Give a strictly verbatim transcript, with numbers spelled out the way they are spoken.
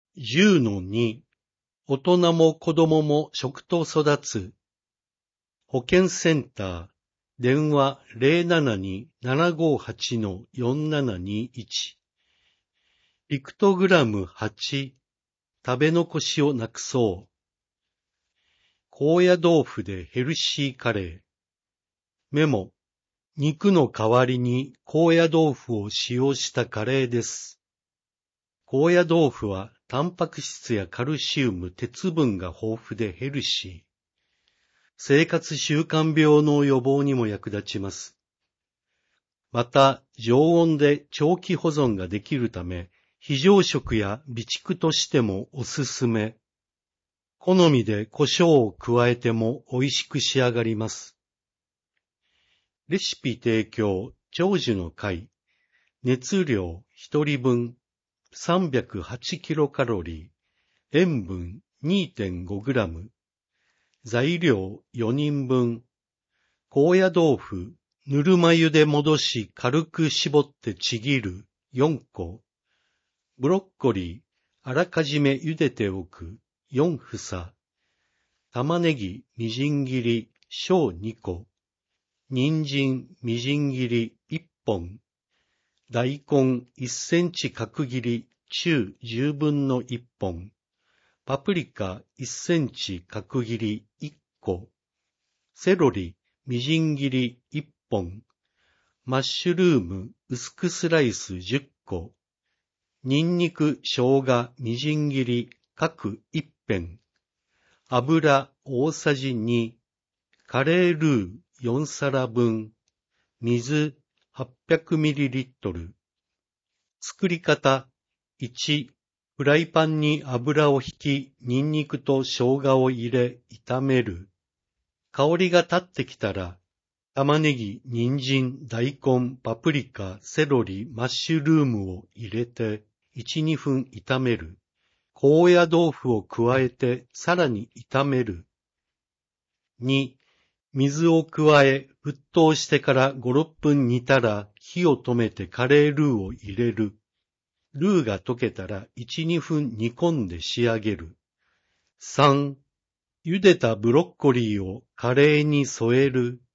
じゅうのに 大人も子供も食と育つ保健センター電話 ゼロななに ななごはち よんななにいち ピクトグラムはち食べ残しをなくそう高野豆腐でヘルシーカレーメモ肉の代わりに高野豆腐を使用したカレーです。高野豆腐はタンパク質やカルシウム、鉄分が豊富でヘルシー。生活習慣病の予防にも役立ちます。また、常温で長期保存ができるため、非常食や備蓄としてもおすすめ。好みで胡椒を加えても美味しく仕上がります。レシピ提供、長寿の会。熱量ひとりぶん、さんびゃくはちキロカロリー、塩分 にてんごグラム。材料よにんぶん。高野豆腐、ぬるま湯で戻し軽く絞ってちぎるよんこ。ブロッコリー、あらかじめ茹でておくよんふさ。玉ねぎ、みじん切り、小にこ。人参、みじん切りいっぽん。大根いっセンチ角切り中じゅうぶんのいっぽん。パプリカいっセンチ角切りいっこ。セロリみじん切りいっぽん。マッシュルーム薄くスライスじゅっこ。ニンニク生姜みじん切り各いっぺん。油大さじに。カレールーよんさらぶん。水はっぴゃくミリリットル。作り方いち、フライパンに油をひき、ニンニクと生姜を入れ、炒める。香りが立ってきたら、玉ねぎ、人参、大根、パプリカ、セロリ、マッシュルームを入れて、いち、にふん炒める。高野豆腐を加えて、さらに炒める。に、水を加え、沸騰してからご、ろっぷん煮たら、火を止めてカレールーを入れる。ルーが溶けたらいち、にふん煮込んで仕上げる。さん、茹でたブロッコリーをカレーに添える。